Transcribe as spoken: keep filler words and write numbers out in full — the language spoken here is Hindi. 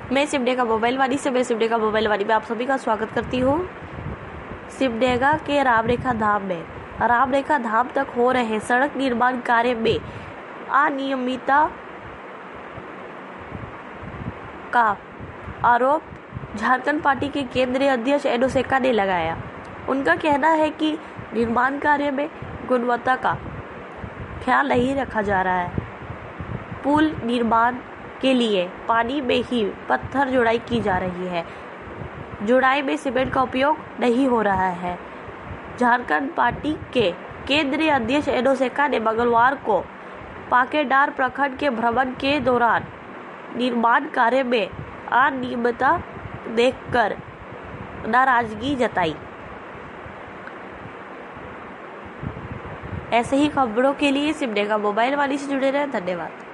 मैं सिमडेगा मोबाइल वाली से मैं सिमडेगा मोबाइल वाली में आप सभी का स्वागत करती हूँ। सिमडेगा के राम रेखा धाम में राम रेखा धाम तक हो रहे सड़क निर्माण कार्य में अनियमितता का आरोप झारखंड पार्टी के केंद्रीय अध्यक्ष एडो सेका ने लगाया। उनका कहना है कि निर्माण कार्य में गुणवत्ता का ख्याल नहीं रखा जा रहा है। पुल निर्माण के लिए पानी में ही पत्थर जुड़ाई की जा रही है। जुड़ाई में सीमेंट का उपयोग नहीं हो रहा है। झारखंड पार्टी के केंद्रीय अध्यक्ष एडो सेका ने मंगलवार को पाकेडार प्रखंड के भ्रमण के दौरान निर्माण कार्य में अनियमितता देखकर नाराजगी जताई। ऐसे ही खबरों के लिए सिमडेगा मोबाइल वाली से जुड़े रहें। धन्यवाद।